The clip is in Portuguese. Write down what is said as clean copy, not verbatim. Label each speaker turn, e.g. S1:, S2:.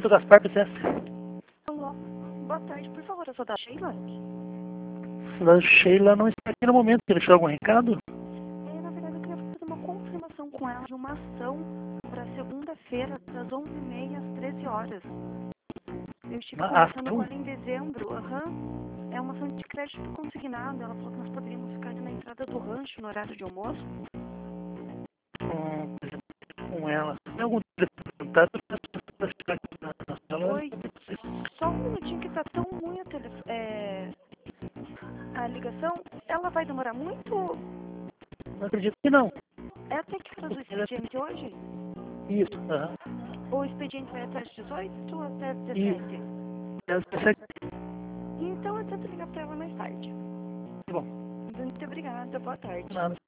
S1: do Gaspar Pizessa.
S2: Alô, boa tarde, por favor, eu sou da Sheila.
S1: A Sheila não está aqui no momento. Quer deixar algum recado?
S2: Na verdade, eu queria fazer uma confirmação com ela de uma ação para segunda-feira, das 11h30 às 13 horas. Eu estive conversando com ela em dezembro. É uma ação de crédito consignado. Ela falou que nós poderíamos ficar ali na entrada do rancho no horário de almoço.
S1: Com ela. Tem algum contato para ficar aqui na sala?
S2: Oi, só um minutinho que tá tão ruim a ligação. Ela vai demorar muito?
S1: Não acredito que não.
S2: É até que horas o expediente hoje?
S1: Isso.
S2: O expediente vai até as 18 ou até as 17?
S1: Isso. Às 17.
S2: Então eu tento ligar para ela mais tarde.
S1: Bom.
S2: Muito obrigada, boa tarde.
S1: Nada.